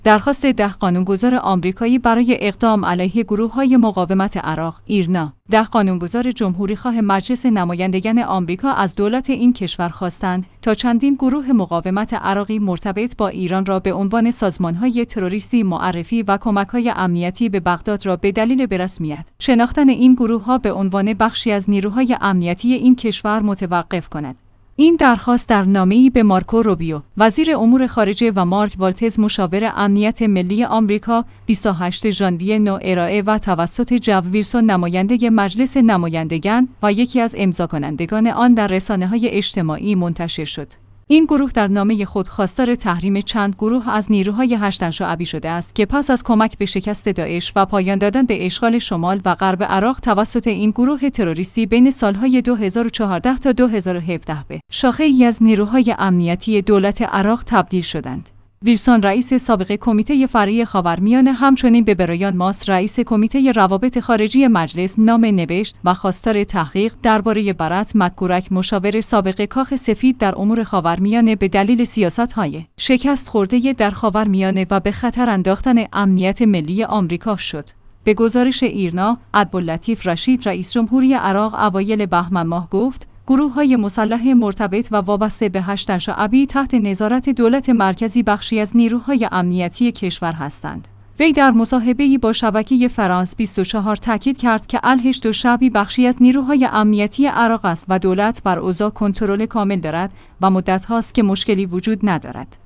درخواست 10 قانونگذار آمریکایی برای اقدام علیه گروه‌های مقاومت عراق، ایرنا. 10 قانونگذار جمهوریخواه مجلس نمایندگان آمریکا از دولت این کشور خواستند تا چندین گروه مقاومت عراقی مرتبط با ایران را به عنوان سازمان‌های تروریستی معرفی و کمک‌های امنیتی به بغداد را به دلیل برسمیت شناختن این گروه‌ها به عنوان بخشی از نیروهای امنیتی این کشور متوقف کند. این درخواست در نامه‌ای به مارکو روبیو، وزیر امور خارجه و مارک والتز، مشاور امنیت ملی آمریکا، 28 ژانویه نو ارائه و توسط جو ویلسون، نماینده مجلس نمایندگان و یکی از امضاکنندگان آن، در رسانه‌های اجتماعی منتشر شد. این گروه در نامه خود خواستار تحریم چند گروه از نیروهای هشت‌شعبی شده است که پس از کمک به شکست داعش و پایان دادن به اشغال شمال و غرب عراق توسط این گروه تروریستی بین سالهای 2014 تا 2017 به شاخه‌ای از نیروهای امنیتی دولت عراق تبدیل شدند. ویلسون، رئیس سابق کمیته فرعی خاورمیانه، همچنین به برایان ماس، رئیس کمیته روابط خارجی مجلس، نامه نوشت و خواستار تحقیق درباره برت مک‌گورک، مشاور سابق کاخ سفید در امور خاورمیانه، به دلیل سیاست‌های شکست خورده در خاورمیانه و به خطر انداختن امنیت ملی آمریکا شد. به گزارش ایرنا، عبداللطیف رشید، رئیس جمهوری عراق، اوایل بهمن ماه گفت گروه‌های مسلح مرتبط و وابسته به هشت‌شعبی تحت نظارت دولت مرکزی بخشی از نیروهای امنیتی کشور هستند. وی در مصاحبه‌ای با شبکه فرانس 24 تاکید کرد که الهشت-الشعبی بخشی از نیروهای امنیتی عراق است و دولت بر اوضاع کنترل کامل دارد و مدت هاست که مشکلی وجود ندارد.